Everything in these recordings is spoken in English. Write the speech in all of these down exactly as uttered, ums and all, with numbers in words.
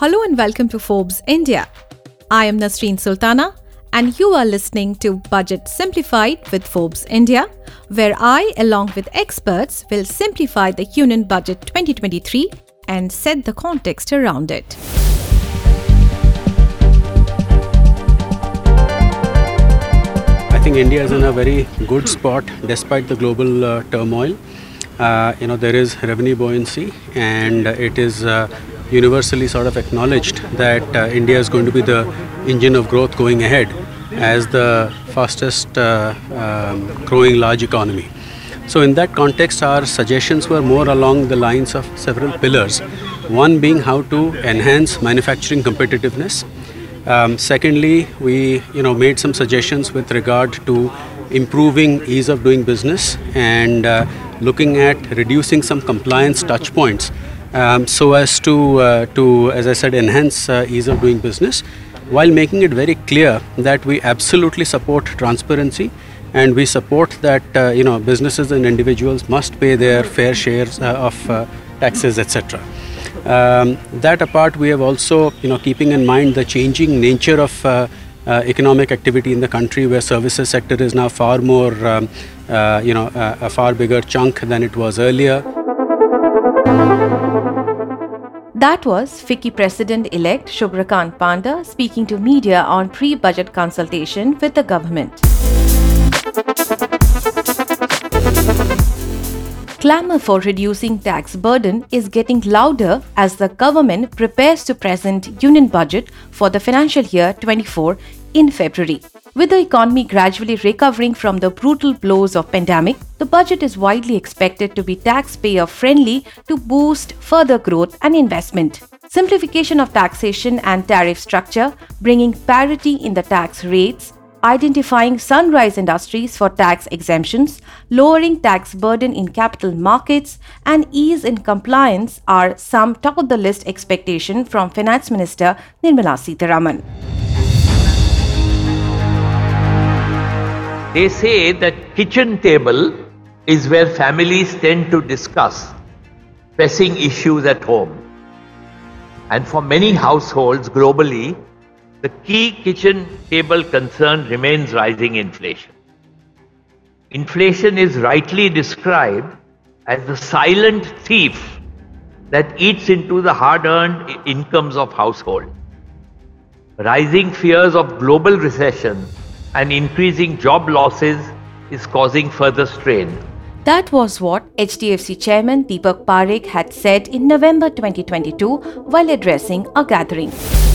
Hello and welcome to Forbes India. I am Nasreen Sultana and you are listening to Budget Simplified with Forbes India, where I, along with experts, will simplify the Union Budget twenty twenty-three and set the context around it. I think India is in a very good spot despite the global uh, turmoil. Uh, you know, there is revenue buoyancy and it is uh, universally sort of acknowledged that uh, India is going to be the engine of growth going ahead as the fastest uh, um, growing large economy. So in that context, our suggestions were more along the lines of several pillars. One being how to enhance manufacturing competitiveness. Um, secondly, we you know made some suggestions with regard to improving ease of doing business and uh, looking at reducing some compliance touch points um, so as to, uh, to, as I said, enhance uh, ease of doing business while making it very clear that we absolutely support transparency and we support that uh, you know businesses and individuals must pay their fair shares uh, of uh, taxes, et cetera. Um, that apart, we have also, you know, keeping in mind the changing nature of uh, uh, economic activity in the country, where services sector is now far more, um, uh, you know, uh, a far bigger chunk than it was earlier. That was FICCI President-elect Shubhrakant Panda speaking to media on pre-budget consultation with the government. Clamour for reducing tax burden is getting louder as the government prepares to present Union Budget for the financial year twenty-four in February. With the economy gradually recovering from the brutal blows of pandemic, the budget is widely expected to be taxpayer-friendly to boost further growth and investment. Simplification of taxation and tariff structure, bringing parity in the tax rates, identifying sunrise industries for tax exemptions, lowering tax burden in capital markets, and ease in compliance are some top-of-the-list expectations from Finance Minister Nirmala Sitharaman. They say that kitchen table is where families tend to discuss pressing issues at home. And for many households globally, the key kitchen table concern remains rising inflation. Inflation is rightly described as the silent thief that eats into the hard-earned incomes of households. Rising fears of global recession and increasing job losses is causing further strain. That was what H D F C Chairman Deepak Parekh had said in November twenty twenty-two while addressing a gathering.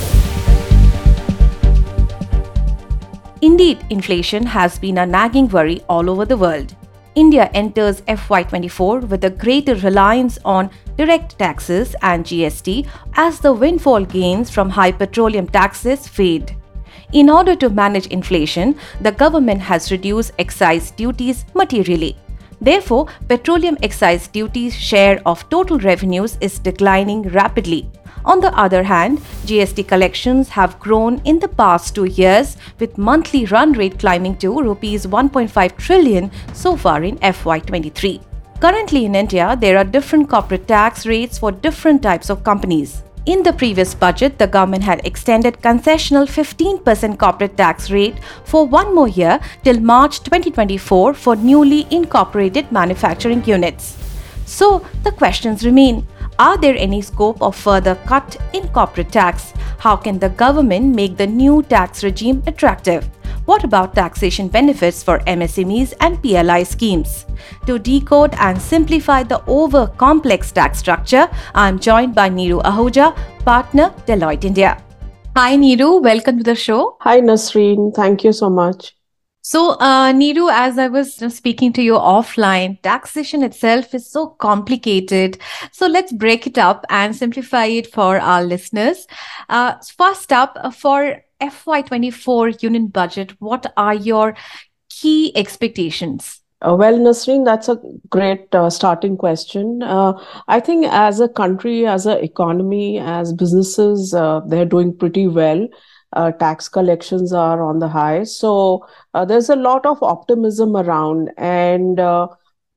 Indeed, inflation has been a nagging worry all over the world. India enters F Y twenty-four with a greater reliance on direct taxes and G S T as the windfall gains from high petroleum taxes fade. In order to manage inflation, the government has reduced excise duties materially. Therefore, petroleum excise duties share of total revenues is declining rapidly. On the other hand, G S T collections have grown in the past two years with monthly run rate climbing to rupees one point five trillion so far in F Y twenty-three. Currently in India, there are different corporate tax rates for different types of companies. In the previous budget, the government had extended concessional fifteen percent corporate tax rate for one more year till March twenty twenty-four for newly incorporated manufacturing units. So, the questions remain. Are there any scope of further cut in corporate tax? How can the government make the new tax regime attractive? What about taxation benefits for M S M Es and P L I schemes? To decode and simplify the over-complex tax structure, I am joined by Neeru Ahuja, partner, Deloitte India. Hi Neeru, welcome to the show. Hi Nasreen, thank you so much. So, uh, Neeru, as I was speaking to you offline, taxation itself is so complicated. So, let's break it up and simplify it for our listeners. Uh, first up, uh, for F Y twenty-four Union Budget, what are your key expectations? Uh, well, Nasreen, that's a great uh, starting question. Uh, I think as a country, as an economy, as businesses, uh, they're doing pretty well. Uh, tax collections are on the high. So uh, there's a lot of optimism around. And uh,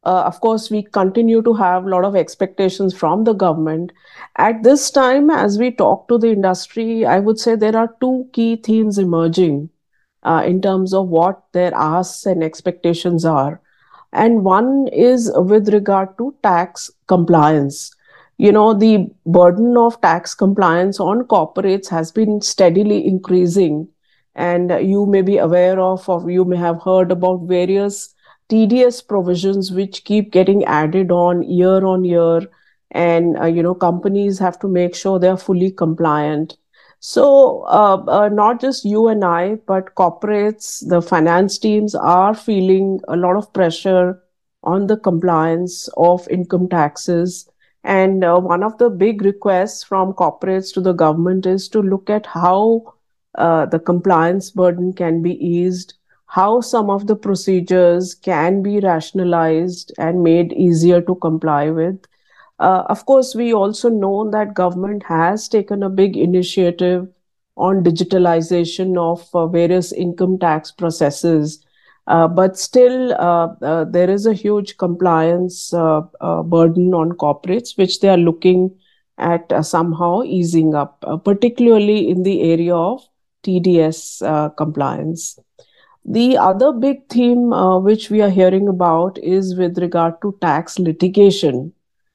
Uh, of course, we continue to have a lot of expectations from the government. At this time, as we talk to the industry, I would say there are two key themes emerging uh, in terms of what their asks and expectations are. And one is with regard to tax compliance. You know, the burden of tax compliance on corporates has been steadily increasing. And you may be aware of, or you may have heard about various tedious provisions which keep getting added on year on year. And, uh, you know, companies have to make sure they're fully compliant. So, uh, uh, not just you and I, but corporates, the finance teams are feeling a lot of pressure on the compliance of income taxes. And uh, one of the big requests from corporates to the government is to look at how uh, the compliance burden can be eased, how some of the procedures can be rationalized and made easier to comply with. Uh, of course, we also know that government has taken a big initiative on digitalization of uh, various income tax processes. Uh, but still, uh, uh, there is a huge compliance uh, uh, burden on corporates, which they are looking at uh, somehow easing up, uh, particularly in the area of T D S uh, compliance. The other big theme uh, which we are hearing about is with regard to tax litigation.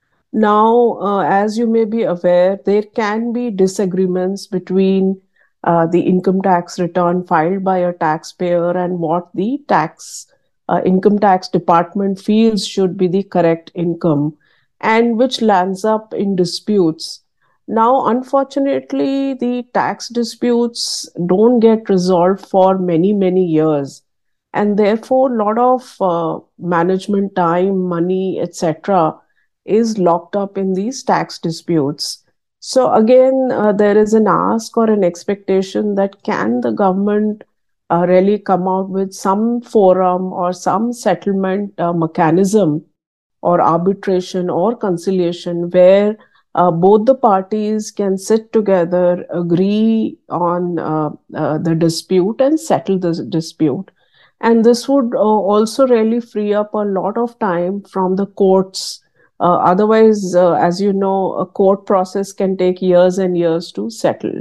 Now, uh, as you may be aware, there can be disagreements between uh, the income tax return filed by a taxpayer and what the tax uh, income tax department feels should be the correct income, and which lands up in disputes. Now, unfortunately, the tax disputes don't get resolved for many, many years. And therefore, a lot of uh, management time, money, et cetera is locked up in these tax disputes. So again, uh, there is an ask or an expectation that can the government uh, really come out with some forum or some settlement uh, mechanism or arbitration or conciliation where uh, both the parties can sit together, agree on uh, uh, the dispute and settle the dispute. And this would uh, also really free up a lot of time from the courts. Uh, otherwise, uh, as you know, a court process can take years and years to settle.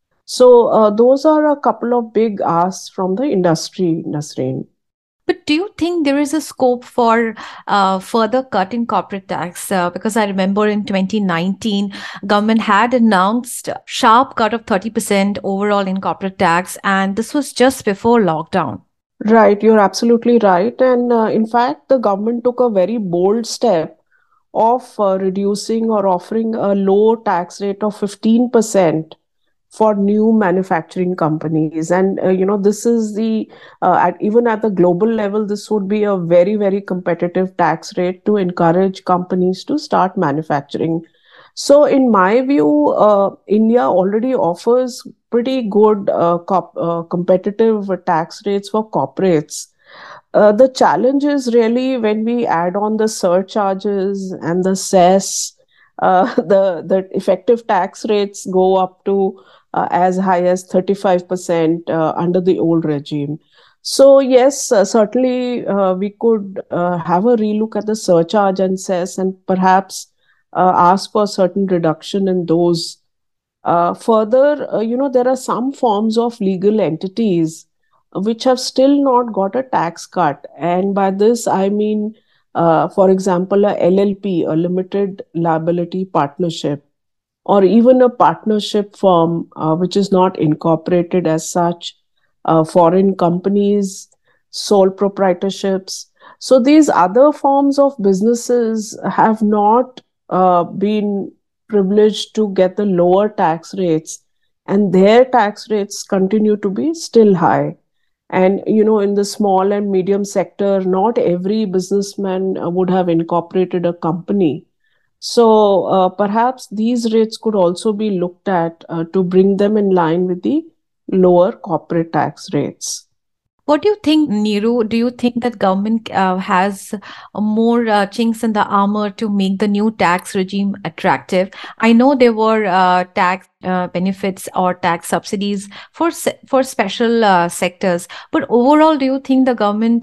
So, uh, those are a couple of big asks from the industry, Nasreen. But do you think there is a scope for uh, further cut in corporate tax? Uh, because I remember in twenty nineteen, government had announced a sharp cut of thirty percent overall in corporate tax, and this was just before lockdown. Right, you're absolutely right. And uh, in fact, the government took a very bold step of uh, reducing or offering a low tax rate of fifteen percent for new manufacturing companies. And, uh, you know, this is the, uh, at, even at the global level, this would be a very, very competitive tax rate to encourage companies to start manufacturing. So, in my view, uh, India already offers pretty good uh, cop, uh, competitive tax rates for corporates. Uh, the challenge is really when we add on the surcharges and the cess, uh, the, the effective tax rates go up to uh, as high as thirty-five percent uh, under the old regime. So, yes, uh, certainly uh, we could uh, have a relook at the surcharge and cess and perhaps uh, ask for a certain reduction in those. Uh, further, uh, you know, there are some forms of legal entities which have still not got a tax cut. And by this, I mean, uh, for example, a L L P, a limited liability partnership, or even a partnership firm uh, which is not incorporated as such, uh, foreign companies, sole proprietorships. So these other forms of businesses have not uh, been privileged to get the lower tax rates, and their tax rates continue to be still high. And, you know, in the small and medium sector, not every businessman uh, would have incorporated a company. So uh, perhaps these rates could also be looked at uh, to bring them in line with the lower corporate tax rates. What do you think, Neeru? Do you think that government uh, has uh, more uh, chinks in the armor to make the new tax regime attractive? I know there were uh, tax uh, benefits or tax subsidies for se- for special uh, sectors, but overall, do you think the government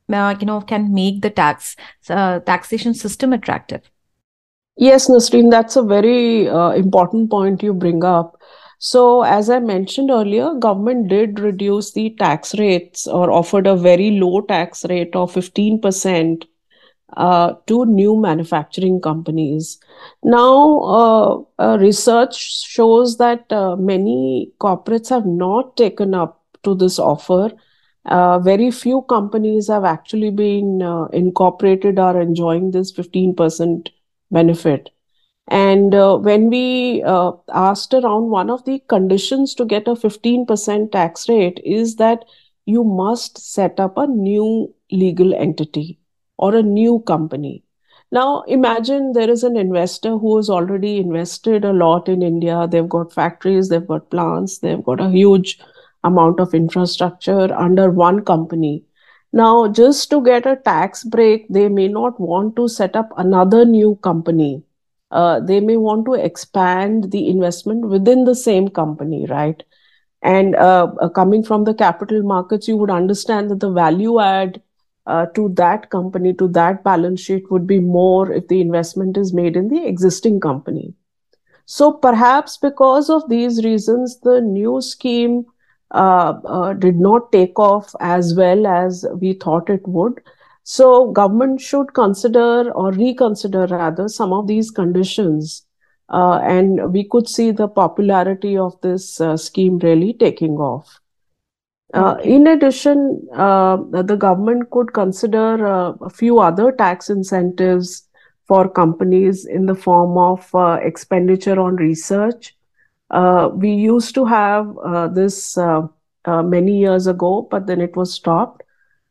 uh, you know, can make the tax uh, taxation system attractive? Yes, Nasreen, that's a very uh, important point you bring up. So, as I mentioned earlier, government did reduce the tax rates or offered a very low tax rate of fifteen percent uh, to new manufacturing companies. Now, uh, uh, research shows that uh, many corporates have not taken up to this offer. Uh, very few companies have actually been uh, incorporated or enjoying this fifteen percent benefit. And uh, when we uh, asked around, one of the conditions to get a fifteen percent tax rate is that you must set up a new legal entity or a new company. Now, imagine there is an investor who has already invested a lot in India. They've got factories, they've got plants, they've got a huge amount of infrastructure under one company. Now, just to get a tax break, they may not want to set up another new company. Uh, they may want to expand the investment within the same company, right? And uh, uh, coming from the capital markets, you would understand that the value add uh, to that company, to that balance sheet, would be more if the investment is made in the existing company. So perhaps because of these reasons, the new scheme uh, uh, did not take off as well as we thought it would. So government should consider or reconsider rather some of these conditions, uh, and we could see the popularity of this uh, scheme really taking off. Uh, Okay. in addition, uh, the government could consider uh, a few other tax incentives for companies in the form of uh, expenditure on research. Uh, we used to have uh, this uh, uh, many years ago, but then it was stopped.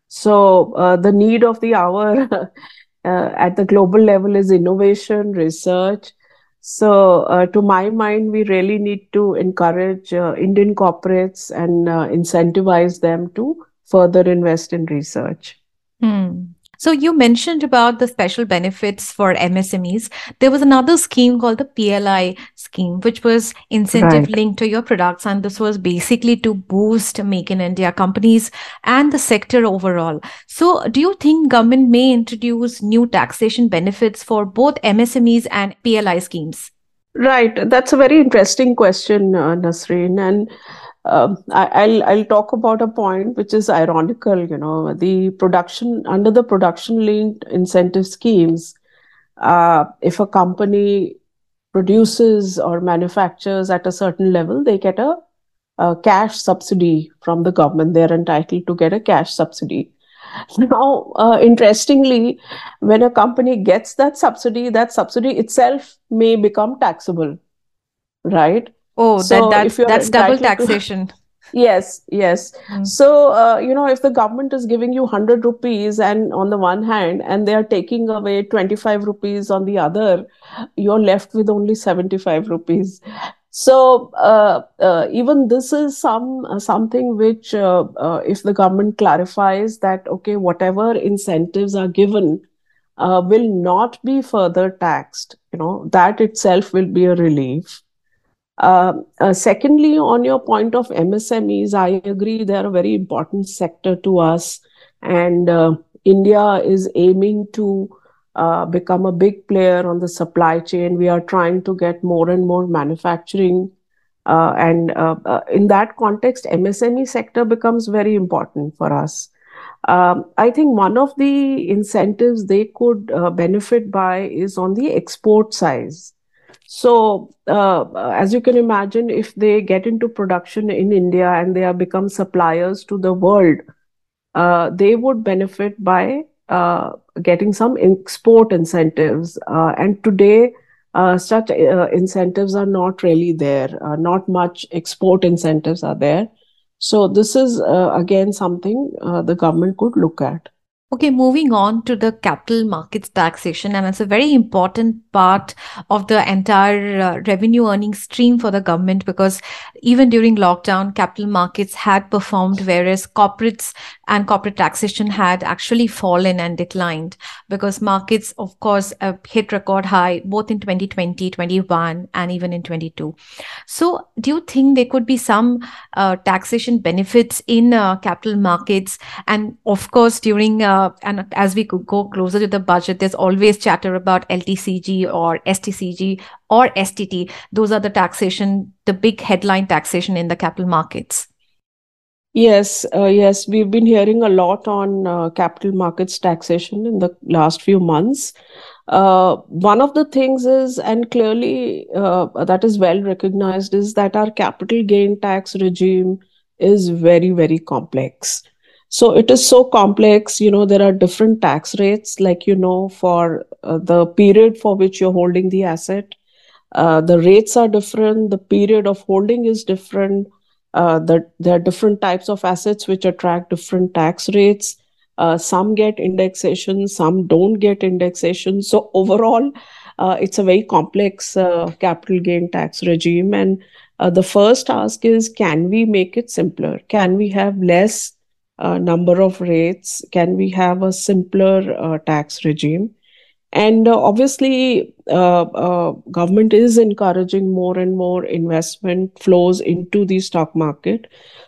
So uh, the need of the hour uh, at the global level is innovation, research. So uh, to my mind, we really need to encourage uh, Indian corporates and uh, incentivize them to further invest in research. Hmm. So you mentioned about the special benefits for M S M Es. There was another scheme called the P L I scheme, which was incentive Right. linked to your products. And this was basically to boost Make in India companies and the sector overall. So do you think government may introduce new taxation benefits for both M S M Es and P L I schemes? Right. That's a very interesting question, uh, Nasreen. And um, I, I'll I'll talk about a point which is ironical. You know, the production under the production linked incentive schemes, uh, if a company produces or manufactures at a certain level, they get a, a cash subsidy from the government. They're entitled to get a cash subsidy. Now, uh, interestingly, when a company gets that subsidy, that subsidy itself may become taxable, right? Oh, that So that's if you're that's double entitled to, taxation. yes, yes. Hmm. So, uh, you know, if the government is giving you one hundred rupees and on the one hand, and they are taking away twenty-five rupees on the other, you're left with only seventy-five rupees. So uh, uh, even this is some uh, something which, uh, uh, if the government clarifies that, okay, whatever incentives are given uh, will not be further taxed, you know, that itself will be a relief. Uh, uh, secondly, on your point of M S M Es, I agree they're a very important sector to us, and uh, India is aiming to uh, become a big player on the supply chain. We are trying to get more and more manufacturing, uh, and uh, uh, in that context, M S M E sector becomes very important for us. Um, I think one of the incentives they could uh, benefit by is on the export side. So, uh, as you can imagine, if they get into production in India and they have become suppliers to the world, uh, they would benefit by uh, getting some export incentives. Uh, and today, uh, such uh, incentives are not really there. Uh, not much export incentives are there. So, this is uh, again something uh, the government could look at. Okay, moving on to the capital markets taxation, and it's a very important part of the entire uh, revenue earning stream for the government, because even during lockdown, capital markets had performed, whereas corporates and corporate taxation had actually fallen and declined, because markets, of course, uh, hit record high both in twenty twenty, twenty-one, and even in twenty-two. So, do you think there could be some uh, taxation benefits in uh, capital markets? And of course, during uh, uh, and as we could go closer to the budget, there's always chatter about L T C G or S T C G or S T T. Those are the taxation, the big headline taxation in the capital markets. Yes, uh, yes, we've been hearing a lot on uh, capital markets taxation in the last few months. Uh, one of the things is, and clearly uh, that is well recognized, is that our capital gain tax regime is very, very complex. So it is so complex, you know, there are different tax rates, like, you know, for uh, the period for which you're holding the asset. Uh, the rates are different, the period of holding is different. Uh, that there are different types of assets which attract different tax rates. Uh, some get indexation, some don't get indexation. So overall, uh, it's a very complex uh, capital gain tax regime. And uh, the first ask is, can we make it simpler? Can we have less uh, number of rates? Can we have a simpler uh, tax regime? And uh, obviously, uh, uh, government is encouraging more and more investment flows into the stock market.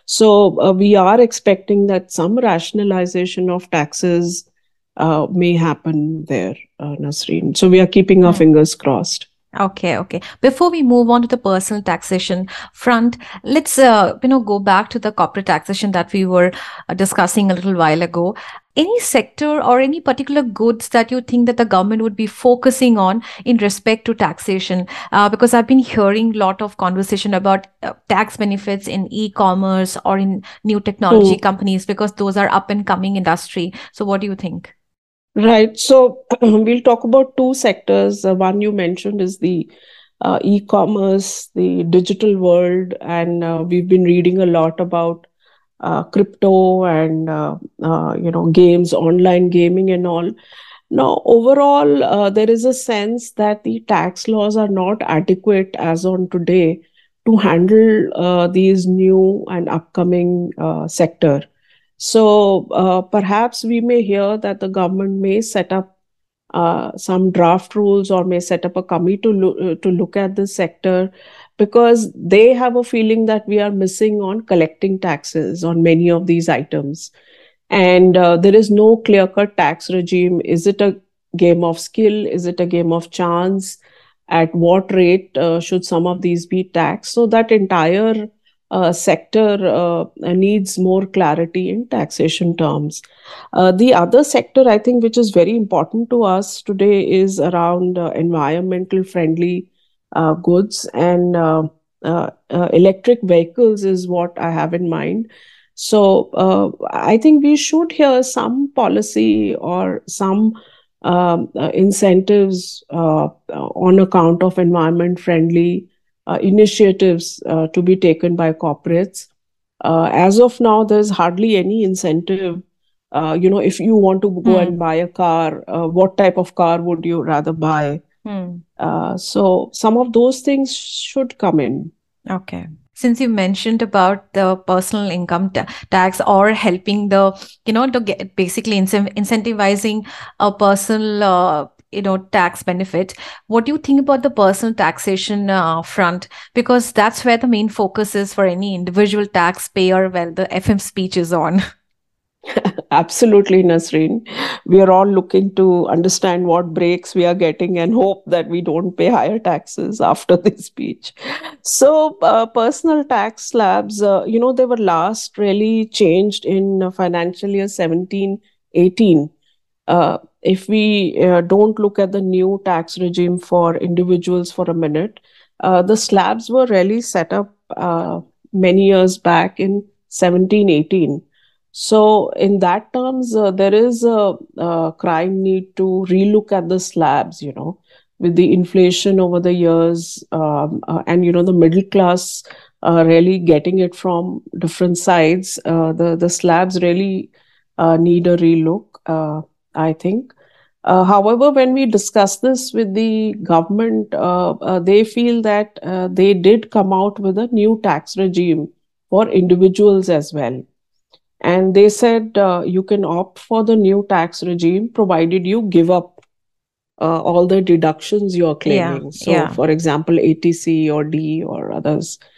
So uh, we are expecting that some rationalization of taxes uh, may happen there, uh, Nasreen. So we are keeping our Hmm. fingers crossed. Okay, okay. Before we move on to the personal taxation front, let's uh, you know go back to the corporate taxation that we were uh, discussing a little while ago. Any sector or any particular goods that you think that the government would be focusing on in respect to taxation? Uh, because I've been hearing a lot of conversation about uh, tax benefits in e-commerce or in new technology Hmm. companies, because those are up and coming industry. So what do you think? Right. So we'll talk about two sectors. Uh, one you mentioned is the uh, e-commerce, the digital world, and uh, we've been reading a lot about uh, crypto and uh, uh, you know games, online gaming, and all. Now, overall, uh, there is a sense that the tax laws are not adequate as on today to handle uh, these new and upcoming uh, sector. So uh, perhaps we may hear that the government may set up uh, some draft rules or may set up a committee to look, uh, to look at this sector, because they have a feeling that we are missing on collecting taxes on many of these items. And uh, there is no clear-cut tax regime. Is it a game of skill? Is it a game of chance? At what rate uh, should some of these be taxed? So that entire uh, sector uh, needs more clarity in taxation terms. Uh, the other sector, I think, which is very important to us today is around uh, environmental friendly uh, goods, and uh, uh, uh, electric vehicles is what I have in mind. So uh, I think we should hear some policy or some um, uh, incentives uh, on account of environment friendly uh, initiatives uh, to be taken by corporates. Uh, as of now, there's hardly any incentive. Uh, you know, if you want to go Hmm. and buy a car, uh, what type of car would you rather buy? Hmm. Uh, so some of those things should come in. Okay. Since you mentioned about the personal income ta- tax or helping the, you know, to get basically incen- incentivizing a personal, uh, you know, tax benefit, what do you think about the personal taxation uh, front? Because that's where the main focus is for any individual taxpayer, well, the F M speech is on. Absolutely, Nasreen. We are all looking to understand what breaks we are getting and hope that we don't pay higher taxes after this speech. So, uh, personal tax slabs, uh, you know, they were last really changed in uh, financial year seventeen eighteen. Uh, if we uh, don't look at the new tax regime for individuals for a minute, uh, the slabs were really set up uh, many years back in seventeen eighteen. So, in that terms, uh, there is a, a crying need to relook at the slabs, you know, with the inflation over the years, um, uh, and, you know, the middle class uh, really getting it from different sides. Uh, the, the slabs really uh, need a relook, uh, I think. Uh, however, when we discuss this with the government, uh, uh, they feel that uh, they did come out with a new tax regime for individuals as well. And they said uh, you can opt for the new tax regime provided you give up uh, all the deductions you're Yeah, claiming. So, yeah. for example, A T C or D or others.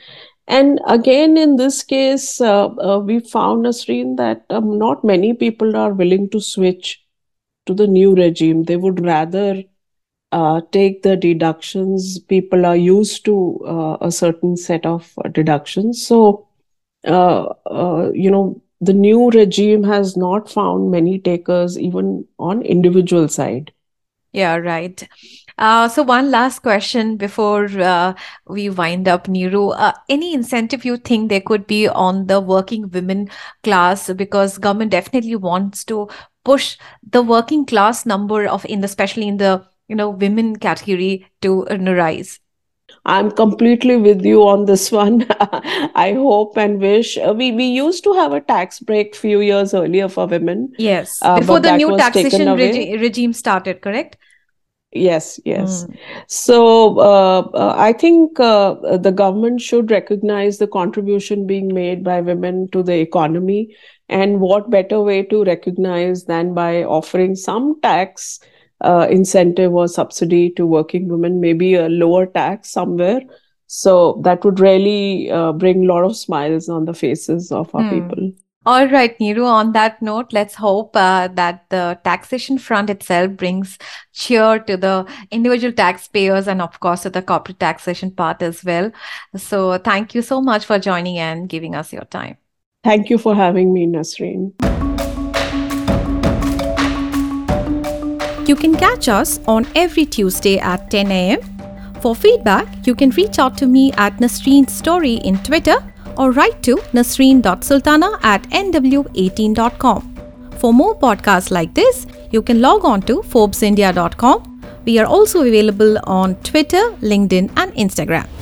And again, in this case, uh, uh, we found, Nasreen, that um, not many people are willing to switch to the new regime. They would rather uh, take the deductions. People are used to uh, a certain set of uh, deductions. So, uh, uh, you know, the new regime has not found many takers even on individual side. Yeah, right. Uh, so one last question before uh, we wind up, Neeru. Uh, any incentive you think there could be on the working women class, because government definitely wants to push the working class number of in the, especially in the you know women category to uh, rise? I'm completely with you on this one. I hope and wish. Uh, we we used to have a tax break few years earlier for women. Yes, uh, before but the that new was taken taxation away. regi- regime started, correct? Yes, yes. Mm. So uh, uh, I think uh, the government should recognize the contribution being made by women to the economy. And what better way to recognize than by offering some tax uh, incentive or subsidy to working women, maybe a lower tax somewhere. So that would really uh, bring a lot of smiles on the faces of our Hmm. people. All right, Neeru, on that note, let's hope uh, that the taxation front itself brings cheer to the individual taxpayers and, of course, to the corporate taxation part as well. So thank you so much for joining and giving us your time. Thank you for having me, Nasreen. You can catch us on every Tuesday at ten a.m. For feedback, you can reach out to me at Nasreen Story in Twitter, or write to nasreen dot sultana at n w eighteen dot com. For more podcasts like this, you can log on to forbes india dot com. We are also available on Twitter, LinkedIn, and Instagram.